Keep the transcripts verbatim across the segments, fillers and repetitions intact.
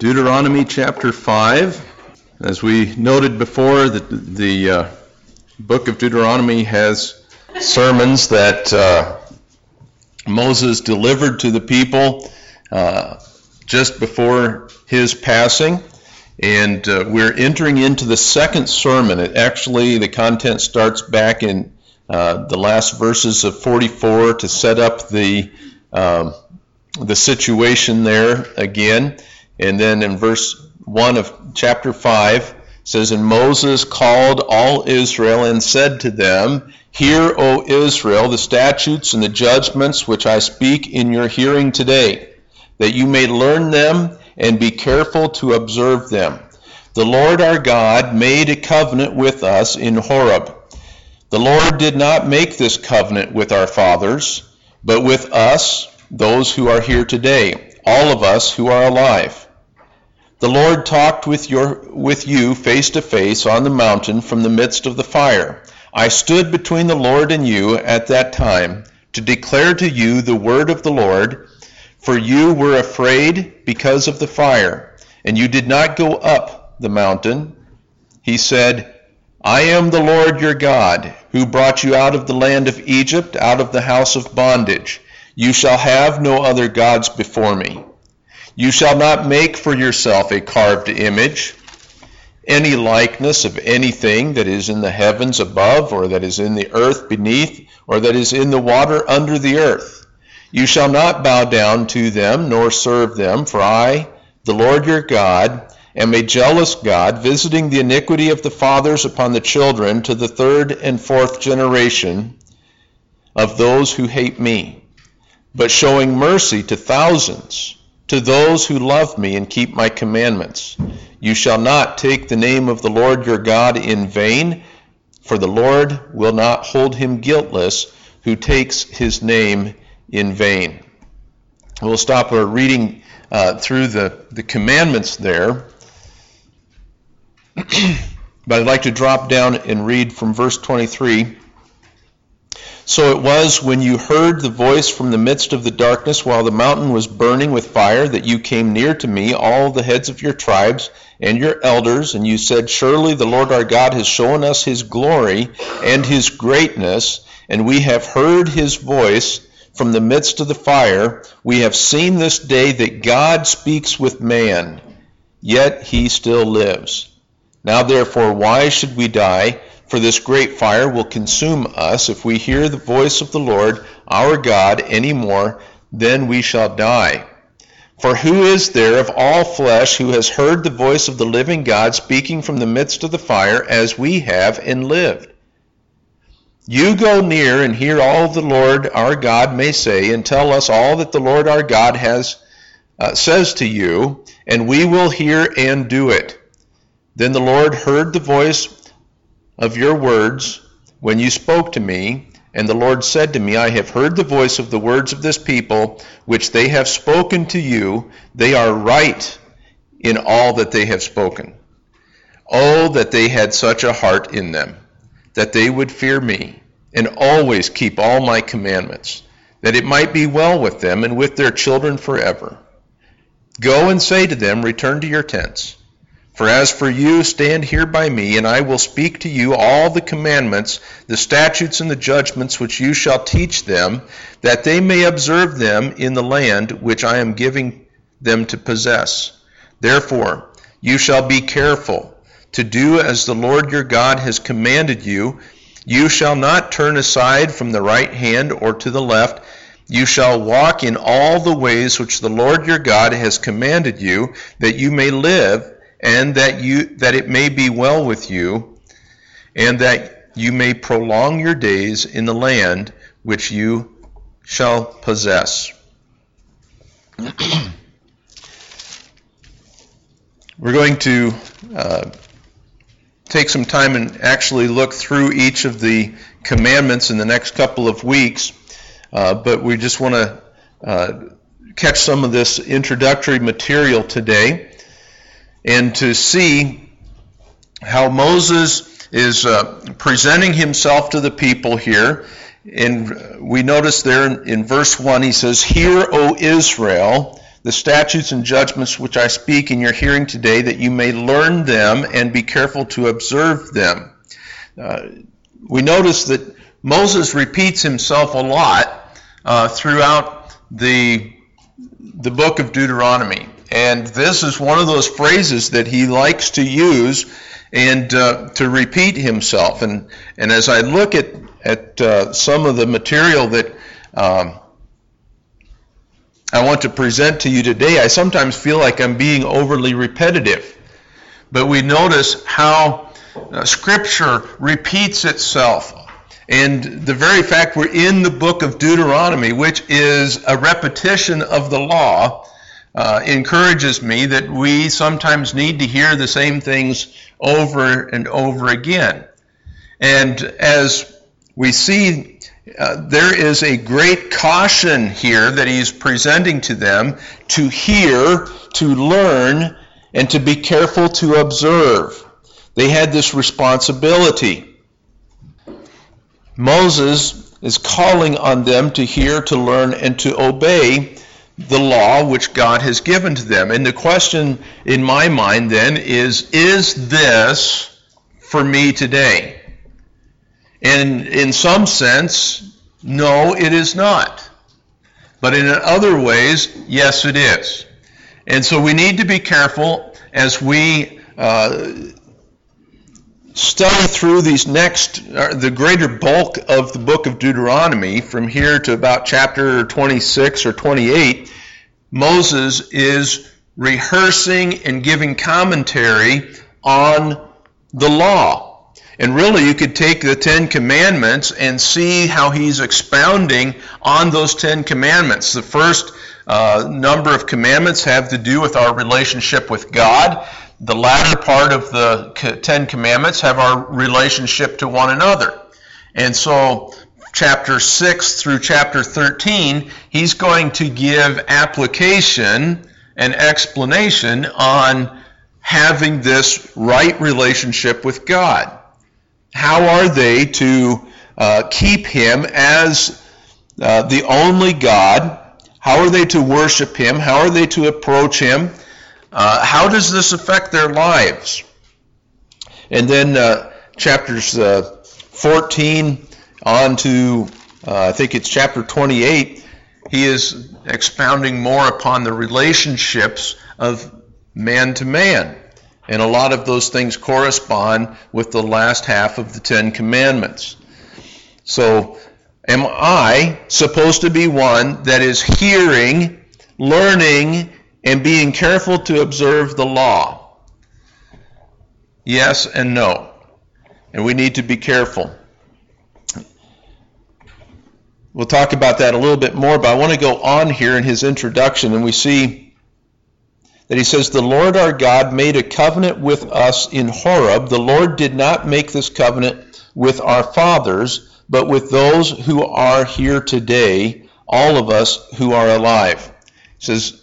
Deuteronomy chapter five. As we noted before, the, the uh, book of Deuteronomy has sermons that uh, Moses delivered to the people uh, just before his passing. And uh, we're entering into the second sermon. It actually, the content starts back in uh, the last verses of forty-four to set up the um, the situation there again. And then in verse one of chapter five, it says, "And Moses called all Israel and said to them, Hear, O Israel, the statutes and the judgments which I speak in your hearing today, that you may learn them and be careful to observe them. The Lord our God made a covenant with us in Horeb. The Lord did not make this covenant with our fathers, but with us, those who are here today, all of us who are alive. The Lord talked with your with you face to face on the mountain from the midst of the fire. I stood between the Lord and you at that time to declare to you the word of the Lord, for you were afraid because of the fire, and you did not go up the mountain. He said, I am the Lord your God, who brought you out of the land of Egypt, out of the house of bondage. You shall have no other gods before me. You shall not make for yourself a carved image, any likeness of anything that is in the heavens above, or that is in the earth beneath, or that is in the water under the earth. You shall not bow down to them, nor serve them, for I, the Lord your God, am a jealous God, visiting the iniquity of the fathers upon the children to the third and fourth generation of those who hate me, but showing mercy to thousands, to those who love me and keep my commandments. You shall not take the name of the Lord your God in vain, for the Lord will not hold him guiltless who takes his name in vain." We'll stop our reading uh, through the, the commandments there. But I'd like to drop down and read from verse twenty-three. "So it was when you heard the voice from the midst of the darkness while the mountain was burning with fire that you came near to me, all the heads of your tribes and your elders, and you said, Surely the Lord our God has shown us his glory and his greatness, and we have heard his voice from the midst of the fire. We have seen this day that God speaks with man, yet he still lives. Now therefore, why should we die? For this great fire will consume us. If we hear the voice of the Lord our God any more, then we shall die. For who is there of all flesh who has heard the voice of the living God speaking from the midst of the fire as we have and lived? You go near and hear all the Lord our God may say, and tell us all that the Lord our God has uh, says to you, and we will hear and do it. Then the Lord heard the voice of your words when you spoke to me, and the Lord said to me, I have heard the voice of the words of this people, which they have spoken to you. They are right in all that they have spoken. Oh, that they had such a heart in them, that they would fear me, and always keep all my commandments, that it might be well with them and with their children forever. Go and say to them, Return to your tents. For as for you, stand here by me, and I will speak to you all the commandments, the statutes and the judgments which you shall teach them, that they may observe them in the land which I am giving them to possess. Therefore, you shall be careful to do as the Lord your God has commanded you. You shall not turn aside from the right hand or to the left. You shall walk in all the ways which the Lord your God has commanded you, that you may live, and that you that it may be well with you, and that you may prolong your days in the land which you shall possess." We're going to uh, take some time and actually look through each of the commandments in the next couple of weeks, uh, but we just want to uh, catch some of this introductory material today, and to see how Moses is uh, presenting himself to the people here. And we notice there in, in verse one, he says, Hear, O Israel, the statutes and judgments which I speak in your hearing today, that you may learn them and be careful to observe them. Uh, we notice that Moses repeats himself a lot uh, throughout the, the book of Deuteronomy. And this is one of those phrases that he likes to use and uh, to repeat himself. And, and as I look at, at uh, some of the material that um, I want to present to you today, I sometimes feel like I'm being overly repetitive. But we notice how uh, Scripture repeats itself. And the very fact we're in the book of Deuteronomy, which is a repetition of the law, uh, encourages me that we sometimes need to hear the same things over and over again. And as we see, uh, there is a great caution here that he's presenting to them to hear, to learn, and to be careful to observe. They had this responsibility. Moses is calling on them to hear, to learn, and to obey the law which God has given to them. And the question in my mind then is, is this for me today? And in some sense, no, it is not. But in other ways, yes, it is. And so we need to be careful as we uh, study through these next, uh, the greater bulk of the book of Deuteronomy, from here to about chapter twenty-six or twenty-eight. Moses is rehearsing and giving commentary on the law. And really, you could take the Ten Commandments and see how he's expounding on those Ten Commandments. The first uh, number of commandments have to do with our relationship with God. The latter part of the Ten Commandments have our relationship to one another. And so, chapter six through chapter thirteen, he's going to give application and explanation on having this right relationship with God. How are they to uh, keep him as uh, the only God? How are they to worship him? How are they to approach him? Uh, how does this affect their lives? And then uh, chapters uh, fourteen on to, uh, I think it's chapter twenty-eight, he is expounding more upon the relationships of man to man. And a lot of those things correspond with the last half of the Ten Commandments. So, am I supposed to be one that is hearing, learning, and being careful to observe the law? Yes and no. And we need to be careful. We'll talk about that a little bit more, but I want to go on here in his introduction, and we see that he says, "The Lord our God made a covenant with us in Horeb. The Lord did not make this covenant with our fathers, but with those who are here today, all of us who are alive." He says,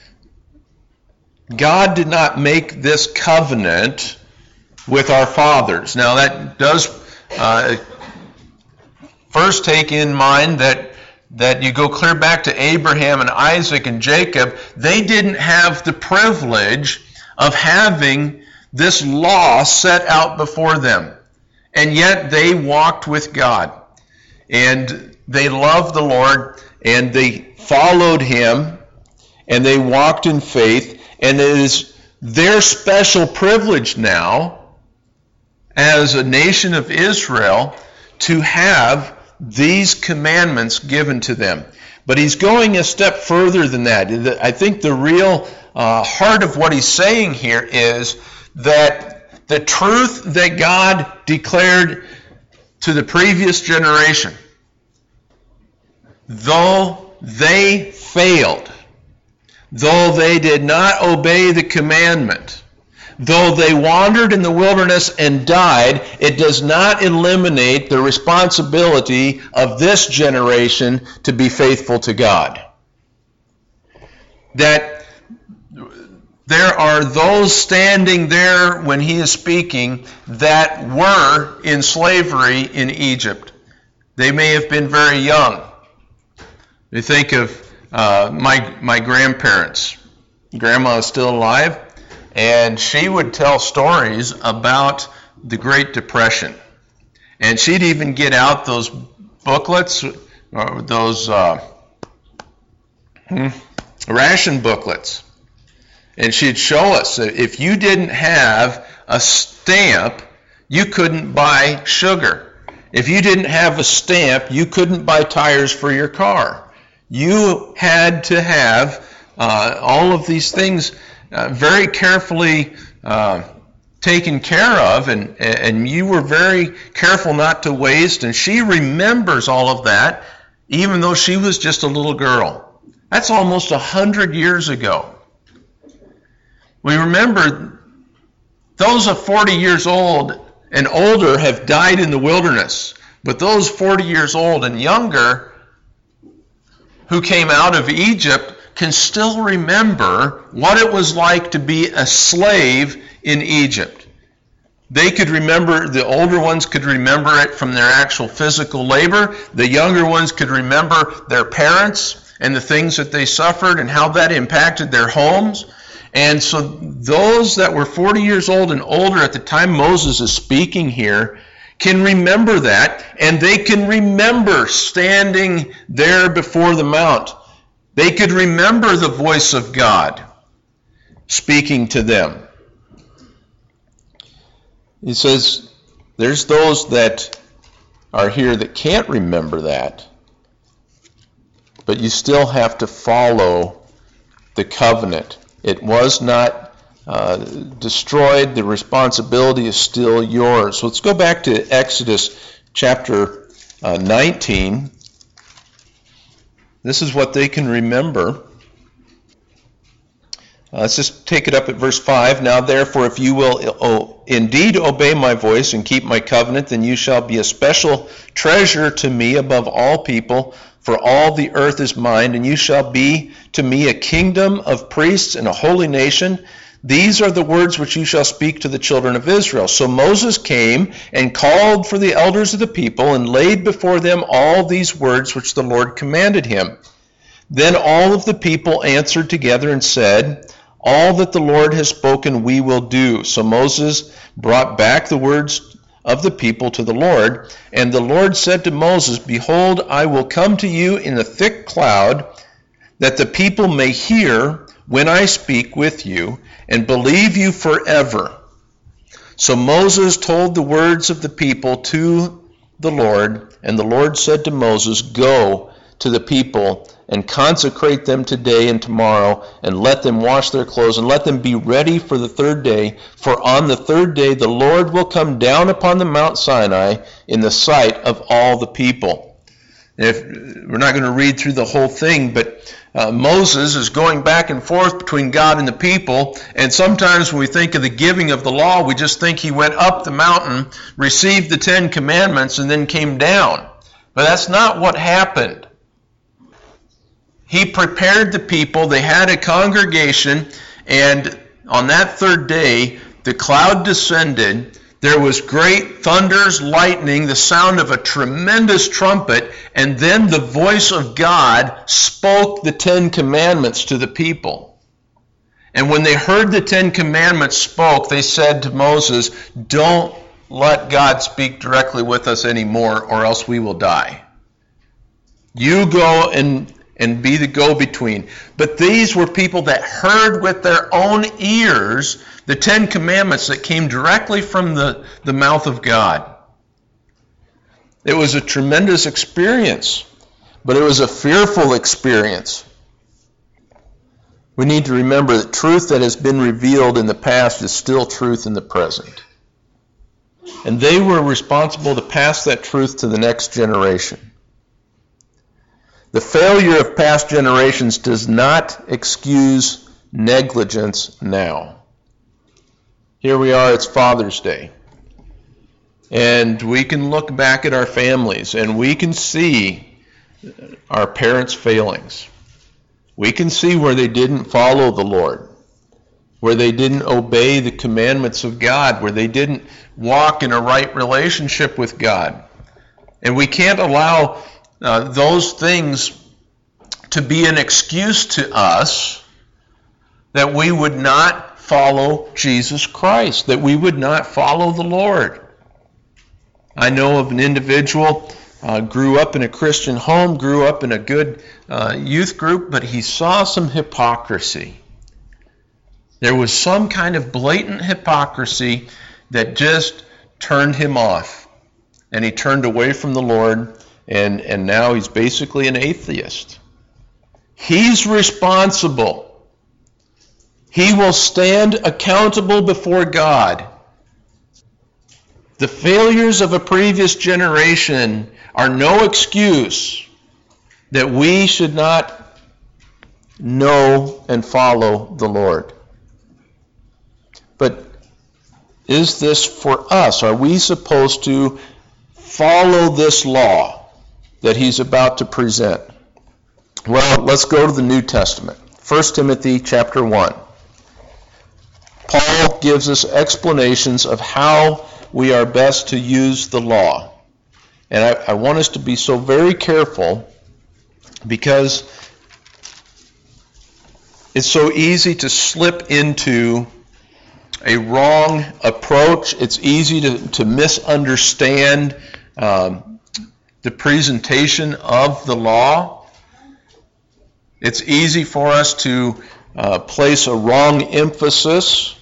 God did not make this covenant with our fathers. Now that does uh, first take in mind that that you go clear back to Abraham and Isaac and Jacob. They didn't have the privilege of having this law set out before them. And yet they walked with God. And they loved the Lord, and they followed him, and they walked in faith. And it is their special privilege now, as a nation of Israel, to have these commandments given to them. But he's going a step further than that. I think the real uh, heart of what he's saying here is that the truth that God declared to the previous generation, though they failed, though they did not obey the commandment, though they wandered in the wilderness and died, it does not eliminate the responsibility of this generation to be faithful to God. That there are those standing there when he is speaking that were in slavery in Egypt. They may have been very young. We think of uh, my my grandparents. Grandma is still alive, and she would tell stories about the Great Depression. And she'd even get out those booklets, or those uh, hmm, ration booklets. And she'd show us that if you didn't have a stamp, you couldn't buy sugar. If you didn't have a stamp, you couldn't buy tires for your car. You had to have uh, all of these things uh, very carefully uh, taken care of, and, and you were very careful not to waste. And she remembers all of that, even though she was just a little girl. That's almost a hundred years ago. We remember those of forty years old and older have died in the wilderness, but those forty years old and younger who came out of Egypt can still remember what it was like to be a slave in Egypt. They could remember, the older ones could remember it from their actual physical labor. The younger ones could remember their parents and the things that they suffered and how that impacted their homes. And so those that were forty years old and older at the time Moses is speaking here can remember that, and they can remember standing there before the mount. They could remember the voice of God speaking to them. He says, there's those that are here that can't remember that, but you still have to follow the covenant. It was not uh, destroyed. The responsibility is still yours. So let's go back to Exodus chapter uh, nineteen. This is what they can remember. Uh, let's just take it up at verse five. Now therefore, if you will oh, indeed obey my voice and keep my covenant, then you shall be a special treasure to me above all people, for all the earth is mine, and you shall be to me a kingdom of priests and a holy nation. These are the words which you shall speak to the children of Israel. So Moses came and called for the elders of the people and laid before them all these words which the Lord commanded him. Then all of the people answered together and said, all that the Lord has spoken we will do. So Moses brought back the words of the people to the Lord, and the Lord said to Moses, behold, I will come to you in a thick cloud, that the people may hear when I speak with you, and believe you forever. So Moses told the words of the people to the Lord, and the Lord said to Moses, go to the people and consecrate them today and tomorrow, and let them wash their clothes, and let them be ready for the third day. For on the third day the Lord will come down upon the Mount Sinai in the sight of all the people. If, we're not going to read through the whole thing, but uh, Moses is going back and forth between God and the people, and sometimes when we think of the giving of the law, we just think he went up the mountain, received the Ten Commandments, and then came down. But that's not what happened. He prepared the people, they had a congregation, and on that third day, the cloud descended. There was great thunders, lightning, the sound of a tremendous trumpet, and then the voice of God spoke the Ten Commandments to the people. And when they heard the Ten Commandments spoke, they said to Moses, don't let God speak directly with us anymore, or else we will die. You go and and be the go-between. But these were people that heard with their own ears the Ten Commandments that came directly from the, the mouth of God. It was a tremendous experience, but it was a fearful experience. We need to remember that truth that has been revealed in the past is still truth in the present. And they were responsible to pass that truth to the next generation. The failure of past generations does not excuse negligence now. Here we are, it's Father's Day. And we can look back at our families and we can see our parents' failings. We can see where they didn't follow the Lord, where they didn't obey the commandments of God, where they didn't walk in a right relationship with God. And we can't allow Uh, those things to be an excuse to us that we would not follow Jesus Christ, that we would not follow the Lord. I know of an individual, uh, grew up in a Christian home, grew up in a good uh, youth group, but he saw some hypocrisy. There was some kind of blatant hypocrisy that just turned him off. And he turned away from the Lord, and, and now he's basically an atheist. He's responsible. He will stand accountable before God. The failures of a previous generation are no excuse that we should not know and follow the Lord. But is this for us? Are we supposed to follow this law that he's about to present? Well, let's go to the New Testament. First Timothy chapter one. Paul gives us explanations of how we are best to use the law. And I, I want us to be so very careful, because it's so easy to slip into a wrong approach. It's easy to, to misunderstand um, the presentation of the law. It's easy for us to uh, place a wrong emphasis.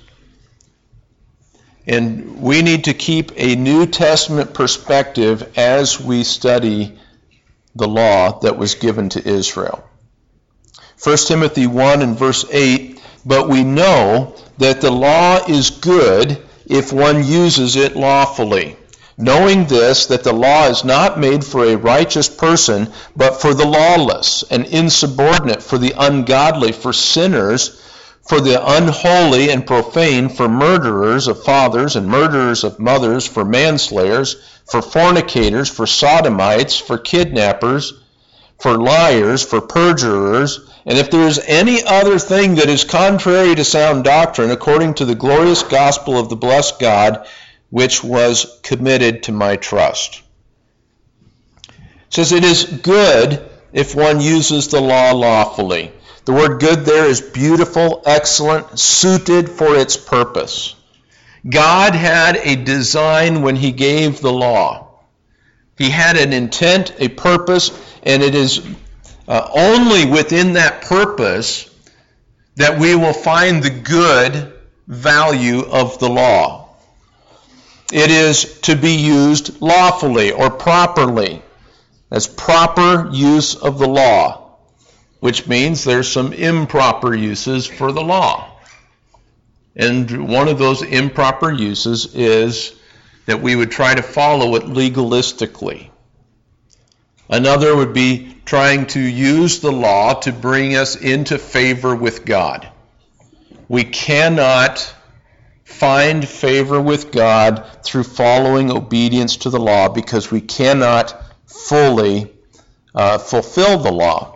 And we need to keep a New Testament perspective as we study the law that was given to Israel. First Timothy one and verse eight, but we know that the law is good if one uses it lawfully, knowing this, that the law is not made for a righteous person, but for the lawless, and insubordinate, for the ungodly, for sinners, for the unholy and profane, for murderers of fathers and murderers of mothers, for manslayers, for fornicators, for sodomites, for kidnappers, for liars, for perjurers, and if there is any other thing that is contrary to sound doctrine, according to the glorious gospel of the blessed God, which was committed to my trust. It says it is good if one uses the law lawfully. The word good there is beautiful, excellent, suited for its purpose. God had a design when he gave the law. He had an intent, a purpose, and it is uh, only within that purpose that we will find the good value of the law. It is to be used lawfully or properly, as proper use of the law, which means there's some improper uses for the law. And one of those improper uses is that we would try to follow it legalistically. Another would be trying to use the law to bring us into favor with God. We cannot find favor with God through following obedience to the law, because we cannot fully uh, fulfill the law.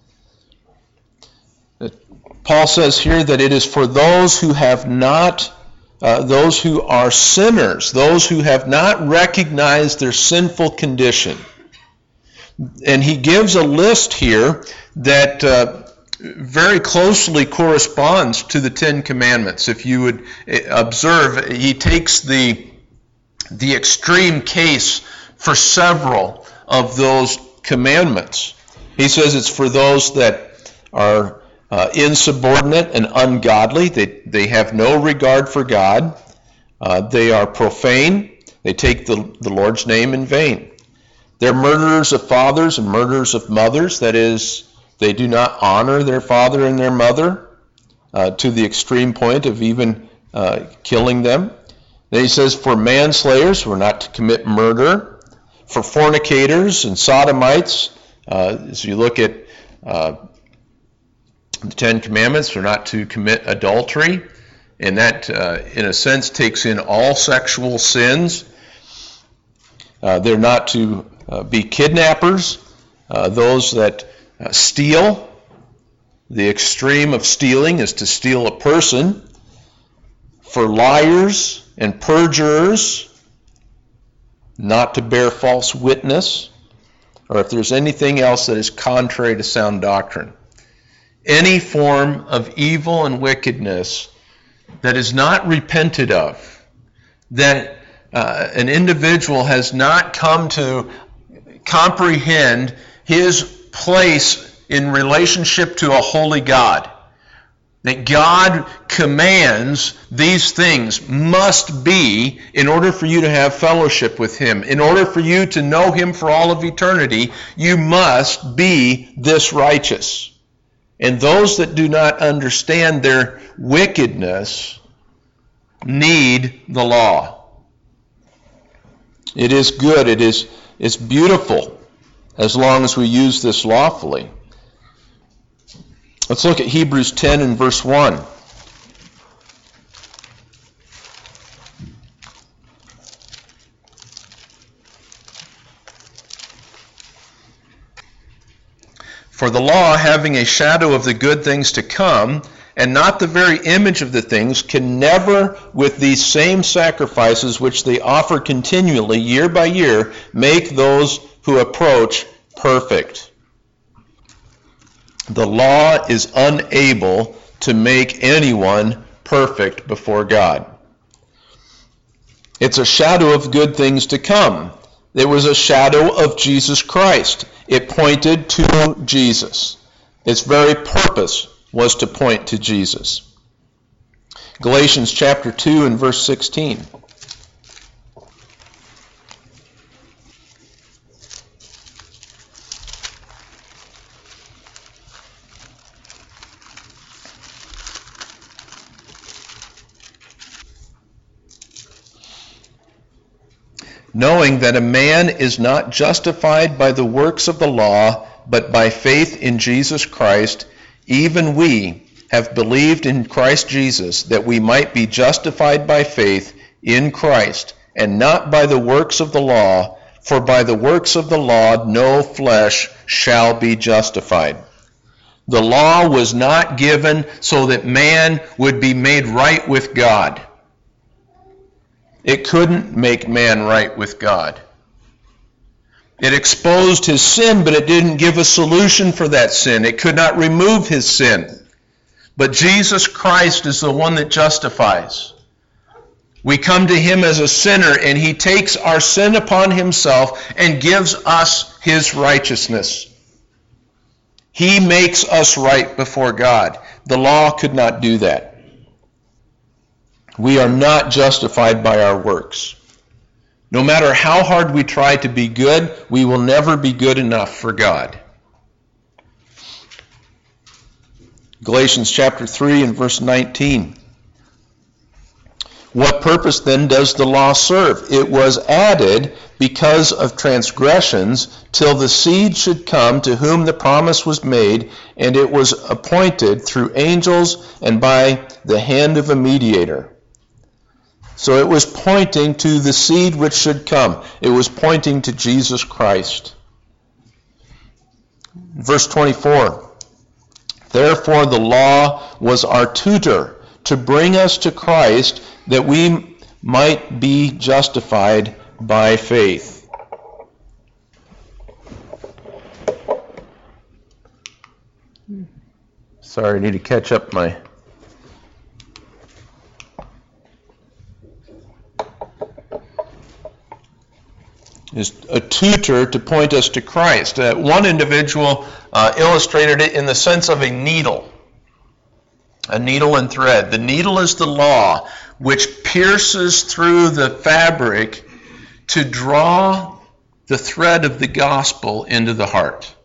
Paul says here that it is for those who have not, uh, those who are sinners, those who have not recognized their sinful condition. And he gives a list here that uh, very closely corresponds to the Ten Commandments. If you would observe, he takes the, the extreme case for several of those commandments. He says it's for those that are Uh, insubordinate and ungodly. They, they have no regard for God. Uh, they are profane. They take the, the Lord's name in vain. They're murderers of fathers and murderers of mothers. That is, they do not honor their father and their mother uh, to the extreme point of even uh, killing them. Then he says, for manslayers, we're not to commit murder. For fornicators and sodomites, uh, as you look at uh, the Ten Commandments, are not to commit adultery, and that, uh, in a sense, takes in all sexual sins. Uh, they're not to uh, be kidnappers, uh, those that uh, steal. The extreme of stealing is to steal a person. For liars and perjurers, not to bear false witness. or if there's anything else that is contrary to sound doctrine. Any form of evil and wickedness that is not repented of, that uh, an individual has not come to comprehend his place in relationship to a holy God, that God commands these things must be in order for you to have fellowship with Him. In order for you to know Him for all of eternity, you must be this righteous. And those that do not understand their wickedness need the law. It is good, it is it's beautiful, as long as we use this lawfully. Let's look at Hebrews ten and verse one. For the law, having a shadow of the good things to come, and not the very image of the things, can never, with these same sacrifices which they offer continually, year by year, make those who approach perfect. The law is unable to make anyone perfect before God. It's a shadow of good things to come. It was a shadow of Jesus Christ. It pointed to Jesus. Its very purpose was to point to Jesus. Galatians chapter two and verse sixteen. Knowing that a man is not justified by the works of the law, but by faith in Jesus Christ, even we have believed in Christ Jesus, that we might be justified by faith in Christ, and not by the works of the law, for by the works of the law no flesh shall be justified. The law was not given so that man would be made right with God. It couldn't make man right with God. It exposed his sin, but it didn't give a solution for that sin. It could not remove his sin. But Jesus Christ is the one that justifies. We come to Him as a sinner, and He takes our sin upon Himself and gives us His righteousness. He makes us right before God. The law could not do that. We are not justified by our works. No matter how hard we try to be good, we will never be good enough for God. Galatians chapter three and verse nineteen. What purpose then does the law serve? It was added because of transgressions, till the seed should come to whom the promise was made, and it was appointed through angels and by the hand of a mediator. So it was pointing to the seed which should come. It was pointing to Jesus Christ. Verse twenty-four. Therefore the law was our tutor to bring us to Christ, that we might be justified by faith. Sorry, I need to catch up my... is a tutor to point us to Christ. Uh, one individual uh, illustrated it in the sense of a needle. A needle and thread. The needle is the law, which pierces through the fabric to draw the thread of the gospel into the heart.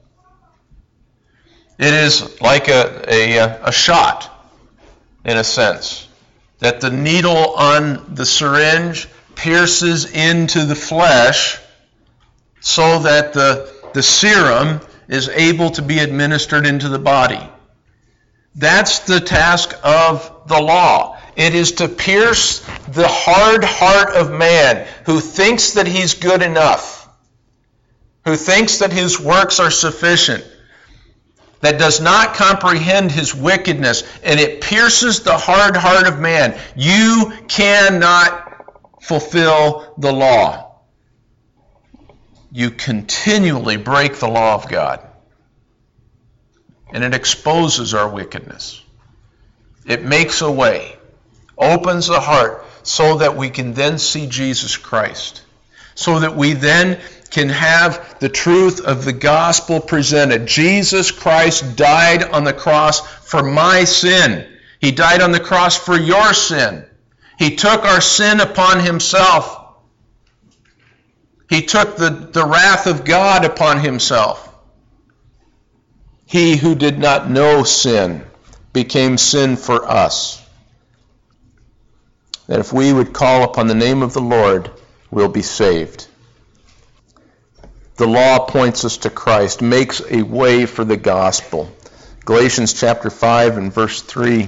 It is like a, a, a shot, in a sense, that the needle on the syringe pierces into the flesh so that the, the serum is able to be administered into the body. That's the task of the law. It is to pierce the hard heart of man who thinks that he's good enough, who thinks that his works are sufficient, that does not comprehend his wickedness, and it pierces the hard heart of man. You cannot fulfill the law. you continually break the law of God. And it exposes our wickedness. It makes a way, opens the heart so that we can then see Jesus Christ. So that we then can have the truth of the gospel presented. Jesus Christ died on the cross for my sin. He died on the cross for your sin. He took our sin upon himself. He took the, the wrath of God upon himself. He who did not know sin became sin for us. That if we would call upon the name of the Lord, we'll be saved. The law points us to Christ, makes a way for the gospel. Galatians chapter five and verse three.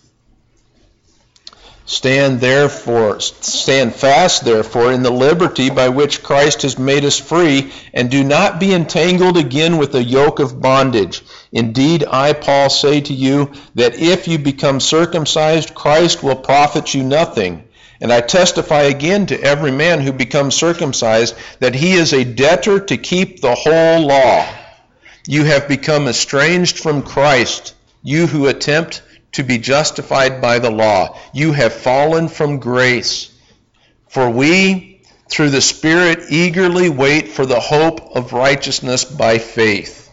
Stand therefore, stand fast therefore in the liberty by which Christ has made us free, and do not be entangled again with the yoke of bondage. Indeed, I, Paul, say to you that if you become circumcised, Christ will profit you nothing. And I testify again to every man who becomes circumcised that he is a debtor to keep the whole law. You have become estranged from Christ, you who attempt to be justified by the law. You have fallen from grace. For we, through the Spirit, eagerly wait for the hope of righteousness by faith.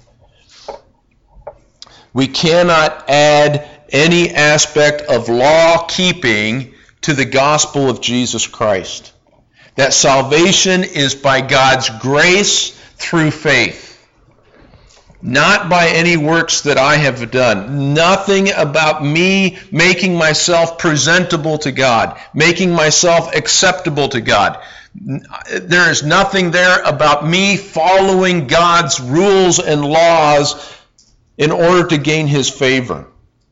We cannot add any aspect of law keeping to the gospel of Jesus Christ. That salvation is by God's grace through faith. Not by any works that I have done. Nothing about me making myself presentable to God, making myself acceptable to God. There is nothing there about me following God's rules and laws in order to gain his favor.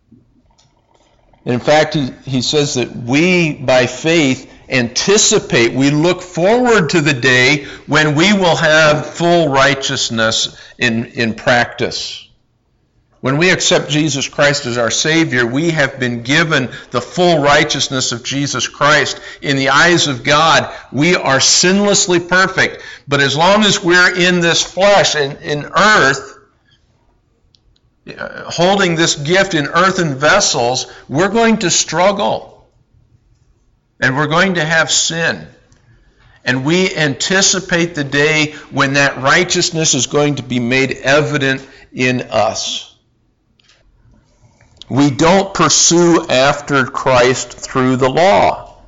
In fact, he, he says that we, by faith, anticipate, we look forward to the day when we will have full righteousness in, in practice. When we accept Jesus Christ as our Savior, we have been given the full righteousness of Jesus Christ. In the eyes of God, we are sinlessly perfect. But as long as we're in this flesh and in earth, holding this gift in earthen vessels, we're going to struggle. And we're going to have sin. And we anticipate the day when that righteousness is going to be made evident in us. We don't pursue after Christ through the law.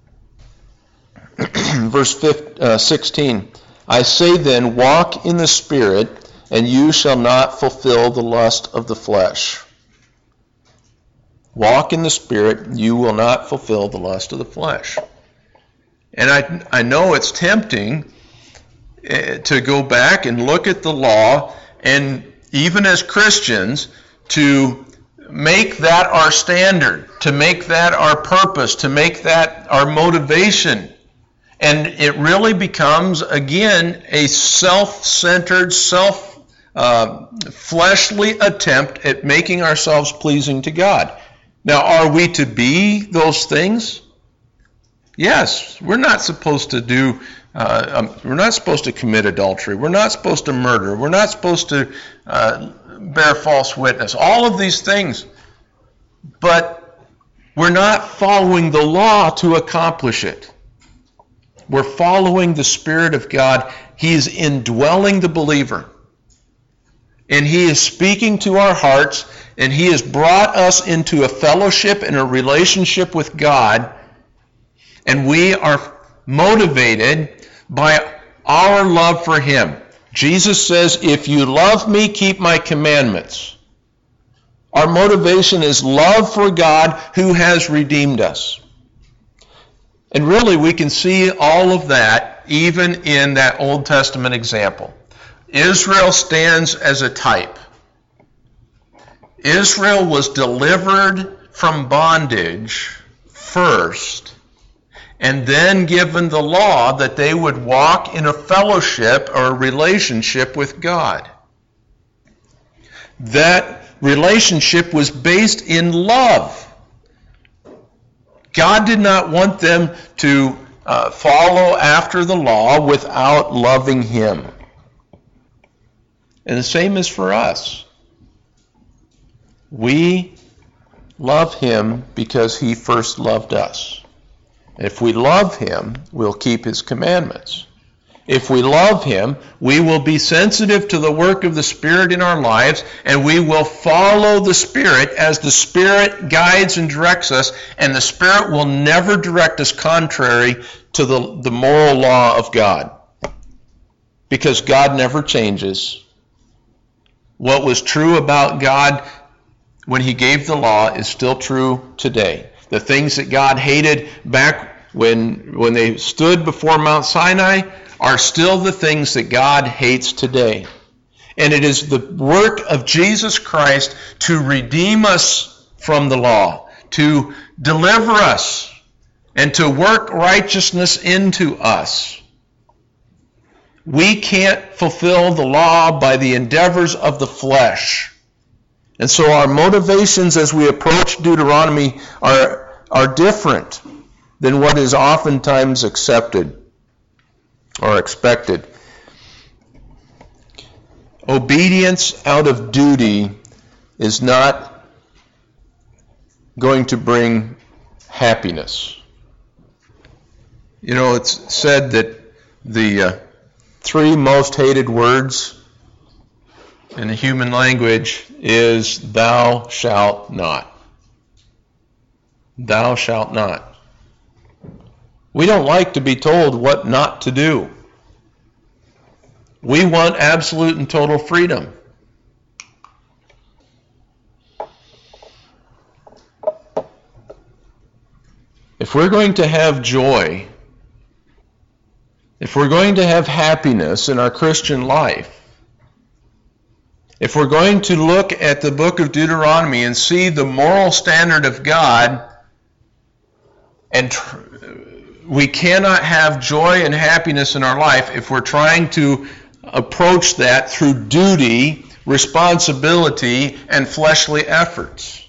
Verse sixteen, I say then, walk in the Spirit, and you shall not fulfill the lust of the flesh. Walk in the Spirit, you will not fulfill the lust of the flesh. And I, I know it's tempting to go back and look at the law, and even as Christians, to make that our standard, to make that our purpose, to make that our motivation. And it really becomes, again, a self-centered, self, uh, fleshly attempt at making ourselves pleasing to God. Now, are we to be those things? Yes, we're not supposed to do, uh, um, we're not supposed to commit adultery. We're not supposed to murder. We're not supposed to uh, bear false witness. All of these things. But we're not following the law to accomplish it. We're following the Spirit of God. He is indwelling the believer. And He is speaking to our hearts, and He has brought us into a fellowship and a relationship with God, and we are motivated by our love for Him. Jesus says, if you love me, keep my commandments. Our motivation is love for God who has redeemed us. And really, we can see all of that even in that Old Testament example. Israel stands as a type. Israel was delivered from bondage first, and then given the law that they would walk in a fellowship or a relationship with God. That relationship was based in love. God did not want them to uh, follow after the law without loving Him. And the same is for us. We love him because he first loved us. And if we love him, we'll keep his commandments. If we love him, we will be sensitive to the work of the Spirit in our lives, and we will follow the Spirit as the Spirit guides and directs us, and the Spirit will never direct us contrary to the, the moral law of God. Because God never changes. What was true about God when he gave the law is still true today. The things that God hated back when, when they stood before Mount Sinai are still the things that God hates today. And it is the work of Jesus Christ to redeem us from the law, to deliver us, and to work righteousness into us. We can't fulfill the law by the endeavors of the flesh. And so our motivations as we approach Deuteronomy are, are different than what is oftentimes accepted or expected. Obedience out of duty is not going to bring happiness. You know, it's said that the uh, three most hated words in the human language is thou shalt not. Thou shalt not. We don't like to be told what not to do. We want absolute and total freedom. If we're going to have joy, if we're going to have happiness in our Christian life, if we're going to look at the book of Deuteronomy and see the moral standard of God, and tr- we cannot have joy and happiness in our life if we're trying to approach that through duty, responsibility, and fleshly efforts.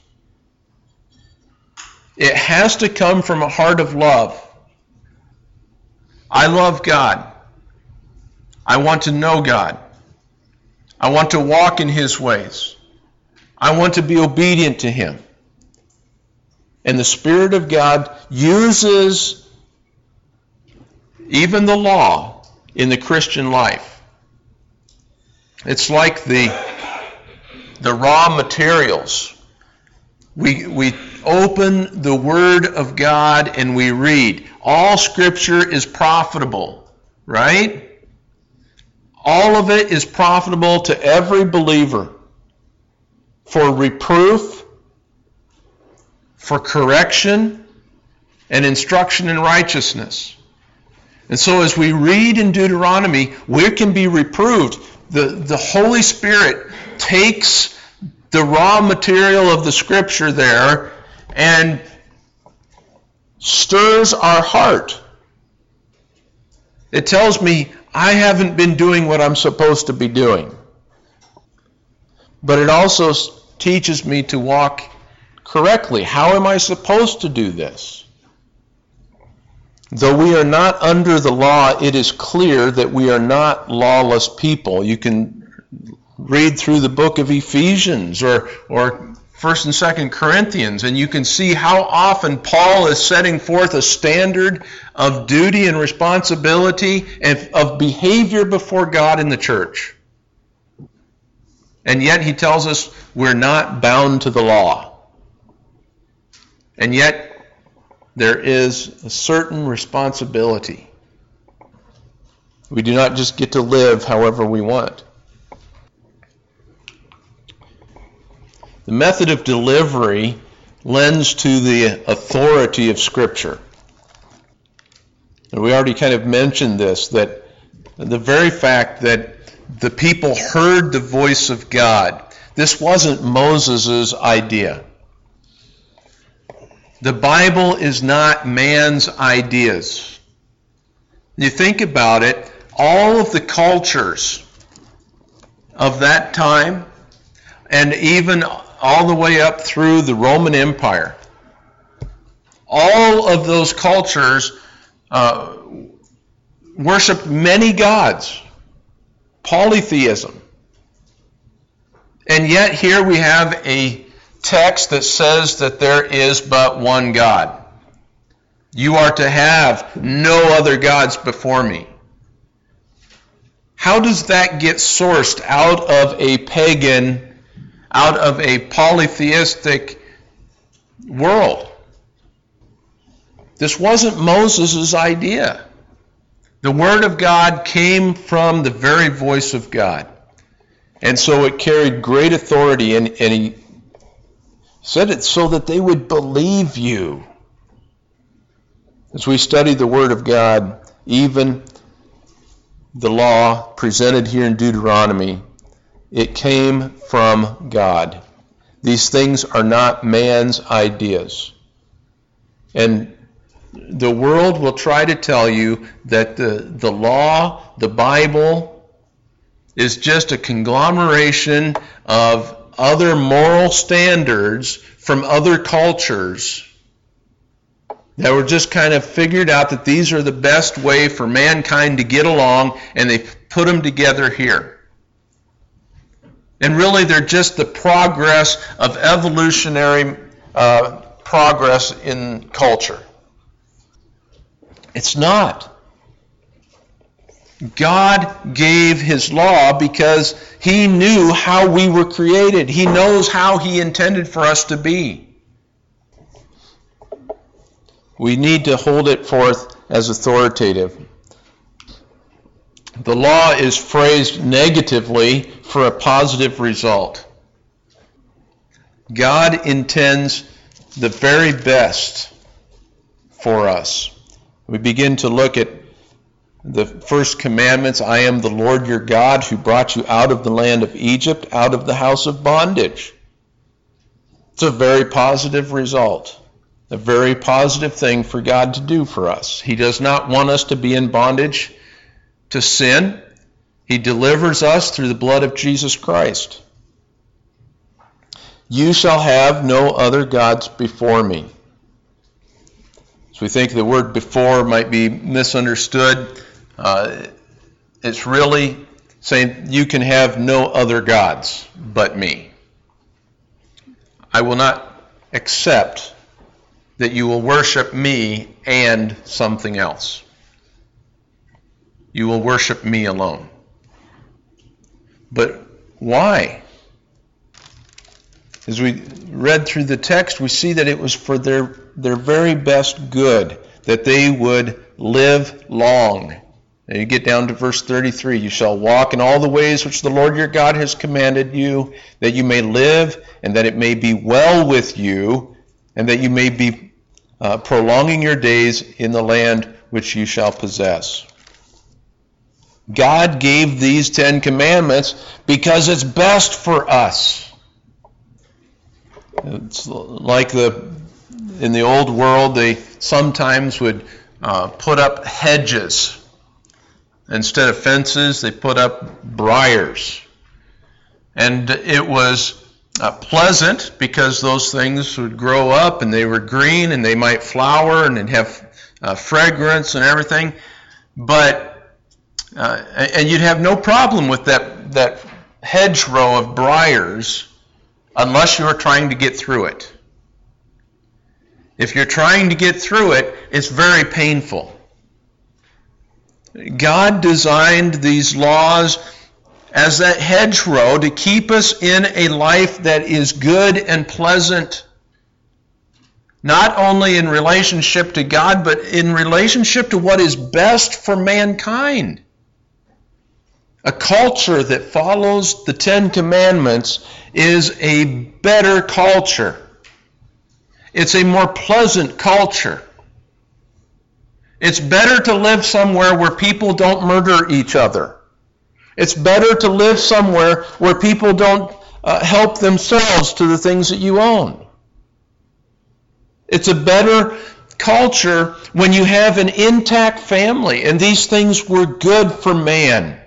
It has to come from a heart of love. I love God. I want to know God. I want to walk in his ways. I want to be obedient to him. And the Spirit of God uses even the law in the Christian life. It's like the, the raw materials. We, we open the Word of God and we read. All Scripture is profitable, right? All of it is profitable to every believer for reproof, for correction, and instruction in righteousness. And so as we read in Deuteronomy, we can be reproved. The, the Holy Spirit takes the raw material of the Scripture there and stirs our heart. It tells me I haven't been doing what I'm supposed to be doing. But it also teaches me to walk correctly. How am I supposed to do this? Though we are not under the law, it is clear that we are not lawless people. You can read through the book of Ephesians or, or First and Second Corinthians, and you can see how often Paul is setting forth a standard of duty and responsibility and of behavior before God in the church. And yet he tells us we're not bound to the law. And yet there is a certain responsibility. We do not just get to live however we want. The method of delivery lends to the authority of Scripture. And we already kind of mentioned this, that the very fact that the people heard the voice of God, this wasn't Moses' idea. The Bible is not man's ideas. You think about it, all of the cultures of that time, and even all the way up through the Roman Empire, all of those cultures uh, worshipped many gods, polytheism. And yet here we have a text that says that there is but one God. You are to have no other gods before me. How does that get sourced out of a pagan, out of a polytheistic world? This wasn't Moses' idea. The Word of God came from the very voice of God. And so it carried great authority, and, and he said it so that they would believe you. As we study the Word of God, even the law presented here in Deuteronomy, it came from God. These things are not man's ideas. And the world will try to tell you that the, the law, the Bible, is just a conglomeration of other moral standards from other cultures that were just kind of figured out that these are the best way for mankind to get along, and they put them together here. And really they're just the progress of evolutionary uh, progress in culture. It's not. God gave His law because He knew how we were created. He knows how He intended for us to be. We need to hold it forth as authoritative. The law is phrased negatively for a positive result. God intends the very best for us. We begin to look at the first commandments. I am the Lord your God who brought you out of the land of Egypt, out of the house of bondage. It's a very positive result. A very positive thing for God to do for us. He does not want us to be in bondage to sin. He delivers us through the blood of Jesus Christ. You shall have no other gods before me. So we think the word before might be misunderstood. Uh, it's really saying you can have no other gods but me. I will not accept that you will worship me and something else. You will worship me alone. But why? As we read through the text, we see that it was for their, their very best good, that they would live long. Now you get down to verse thirty-three. You shall walk in all the ways which the Lord your God has commanded you, that you may live, and that it may be well with you, and that you may be Uh, prolonging your days in the land which you shall possess. God gave these Ten Commandments because it's best for us. It's like the in the old world, they sometimes would uh, put up hedges. Instead of fences, they put up briars. And it was Uh, pleasant because those things would grow up and they were green and they might flower and they'd have uh, fragrance and everything. But uh, and you'd have no problem with that that hedgerow of briars unless you're trying to get through it. If you're trying to get through it, it's very painful. God designed these laws as that hedgerow to keep us in a life that is good and pleasant, not only in relationship to God, but in relationship to what is best for mankind. A culture that follows the Ten Commandments is a better culture. It's a more pleasant culture. It's better to live somewhere where people don't murder each other. It's better to live somewhere where people don't uh, help themselves to the things that you own. It's a better culture when you have an intact family, and these things were good for man.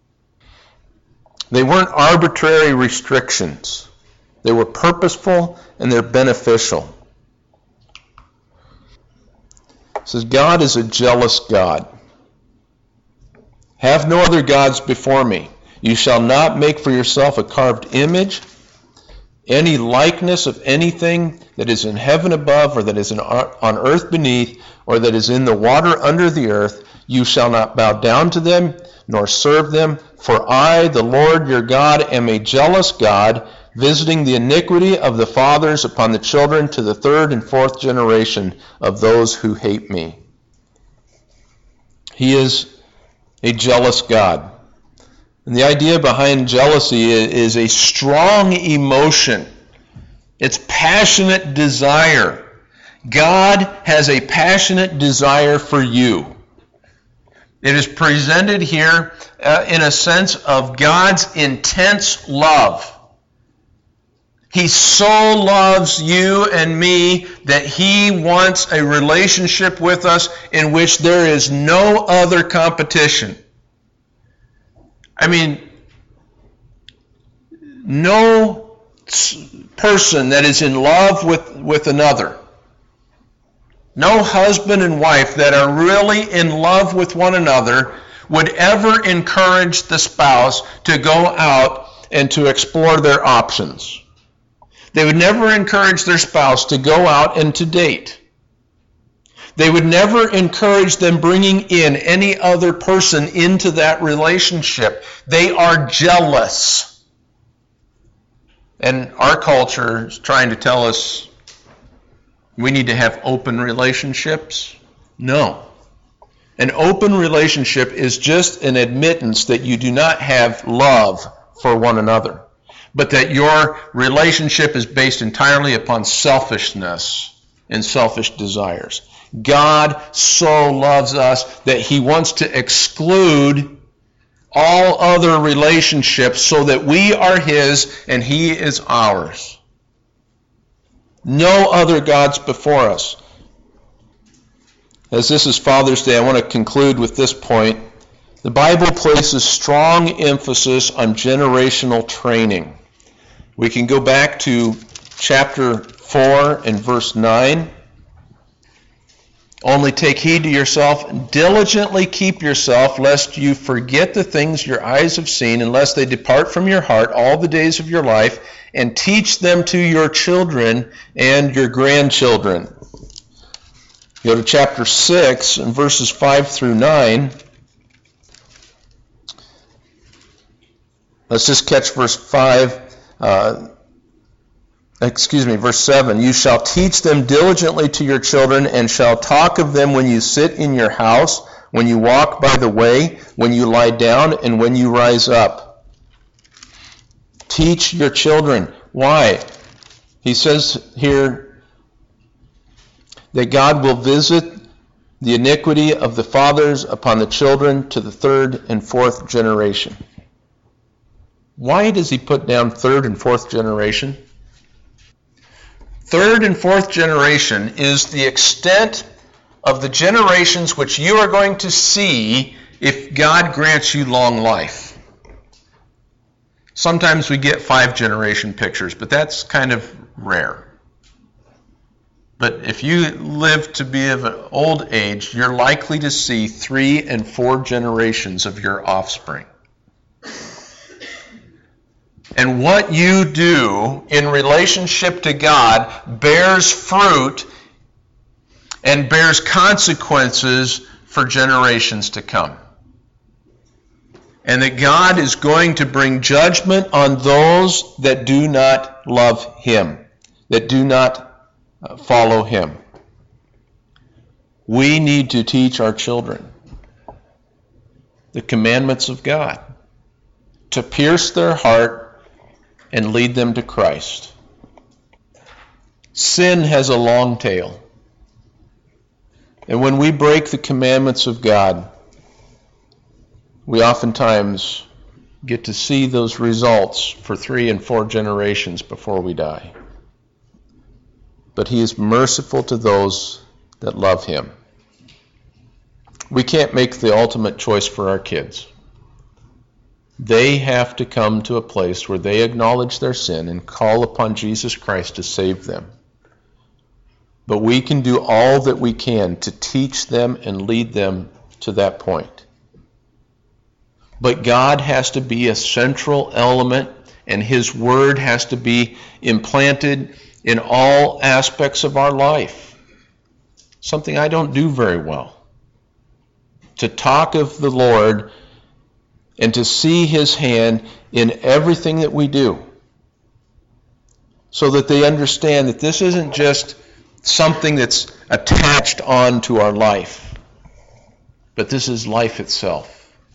They weren't arbitrary restrictions. They were purposeful and they're beneficial. It says God is a jealous God. Have no other gods before me. You shall not make for yourself a carved image, any likeness of anything that is in heaven above, or that is in, on earth beneath, or that is in the water under the earth. You shall not bow down to them, nor serve them. For I, the Lord your God, am a jealous God, visiting the iniquity of the fathers upon the children to the third and fourth generation of those who hate me. He is a jealous God. And the idea behind jealousy is a strong emotion. It's passionate desire. God has a passionate desire for you. It is presented here uh, in a sense of God's intense love. He so loves you and me that He wants a relationship with us in which there is no other competition. I mean, no person that is in love with, with another, no husband and wife that are really in love with one another would ever encourage the spouse to go out and to explore their options. They would never encourage their spouse to go out and to date. They would never encourage them bringing in any other person into that relationship. They are jealous. And our culture is trying to tell us we need to have open relationships. No. An open relationship is just an admittance that you do not have love for one another, but that your relationship is based entirely upon selfishness and selfish desires. God so loves us that He wants to exclude all other relationships so that we are His and He is ours. No other gods before us. As this is Father's Day, I want to conclude with this point. The Bible places strong emphasis on generational training. We can go back to chapter four and verse nine. Only take heed to yourself, and diligently keep yourself, lest you forget the things your eyes have seen, and lest they depart from your heart all the days of your life, and teach them to your children and your grandchildren. Go to chapter six and verses five through nine. Let's just catch verse five. Uh, excuse me, verse seven. You shall teach them diligently to your children, and shall talk of them when you sit in your house, when you walk by the way, when you lie down, and when you rise up. Teach your children. Why? He says here that God will visit the iniquity of the fathers upon the children to the third and fourth generation. Why does he put down third and fourth generation? Third and fourth generation is the extent of the generations which you are going to see if God grants you long life. Sometimes we get five generation pictures, but that's kind of rare. But if you live to be of an old age, you're likely to see three and four generations of your offspring. And what you do in relationship to God bears fruit and bears consequences for generations to come. And that God is going to bring judgment on those that do not love Him, that do not follow Him. We need to teach our children the commandments of God, to pierce their heart and lead them to Christ. Sin has a long tail. And when we break the commandments of God, we oftentimes get to see those results for three and four generations before we die. But He is merciful to those that love Him. We can't make the ultimate choice for our kids. They have to come to a place where they acknowledge their sin and call upon Jesus Christ to save them. But we can do all that we can to teach them and lead them to that point. But God has to be a central element, and His Word has to be implanted in all aspects of our life. Something I don't do very well. To talk of the Lord and to see His hand in everything that we do, so that they understand that this isn't just something that's attached on to our life, but this is life itself.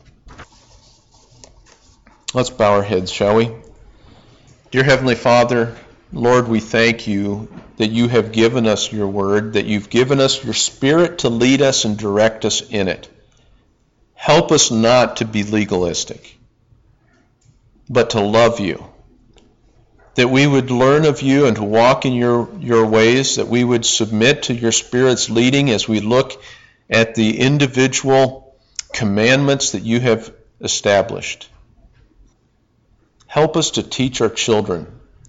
Let's bow our heads, shall we? Dear Heavenly Father, Lord, we thank you that you have given us your word, that you've given us your Spirit to lead us and direct us in it. Help us not to be legalistic, but to love you. That we would learn of you and to walk in your, your ways, that we would submit to your Spirit's leading as we look at the individual commandments that you have established. Help us to teach our children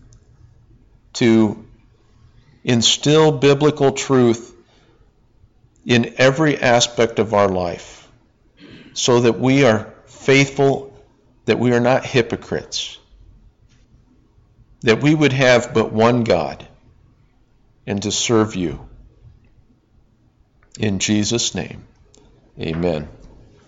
to instill biblical truth in every aspect of our life, so that we are faithful, that we are not hypocrites, that we would have but one God and to serve you. In Jesus' name, amen.